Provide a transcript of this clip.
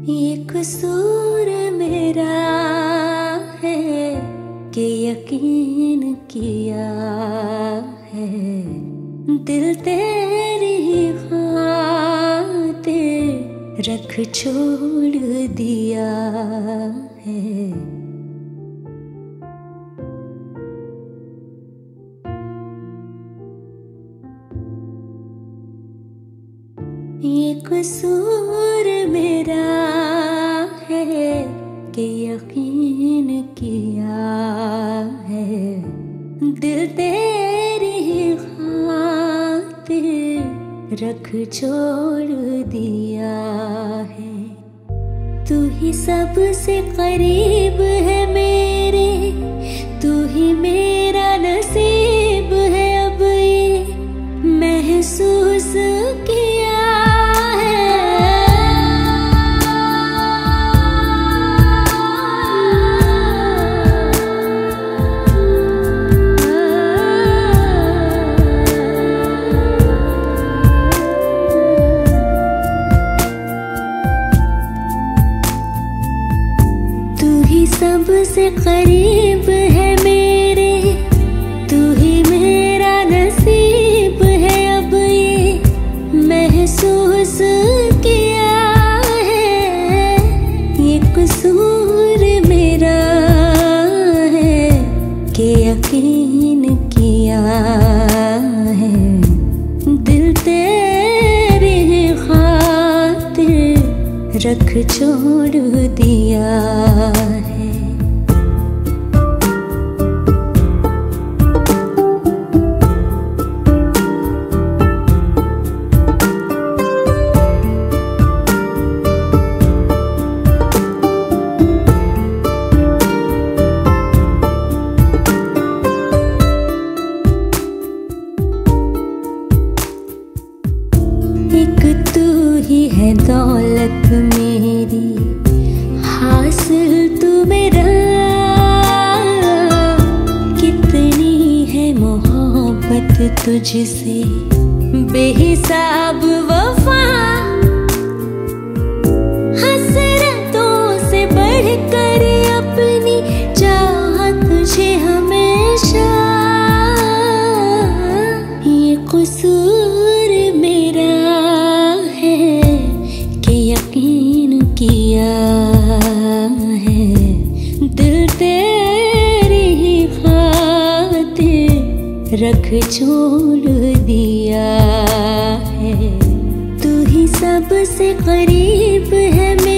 ये कसूर मेरा है कि यकीन किया है दिल तेरी खातिर रख छोड़ दिया है। ये कसूर मेरा है कि यकीन किया है दिल तेरी खातिर रख छोड़ दिया है। तू ही सबसे करीब है मेरे, तू ही मेरा नसीब है अब ये महसूस किया। सबसे करीब है मेरे, तू ही मेरा नसीब है अब ये महसूस किया है। ये कसूर मेरा है कि यकीन किया है दिल तेरी खातिर रख छोड़ दिया है। एक तू ही है दौलत मेरी, हासिल तू मेरा। कितनी है मोहब्बत तुझसे बेहिसाब वफा, हसरतों से बढ़कर अपनी चाहत तुझे हमेशा। ये कसूर मेरा है कि यकीन किया है दिल तेरी खातिर रख छोड़ दिया है। तू ही सबसे करीब है।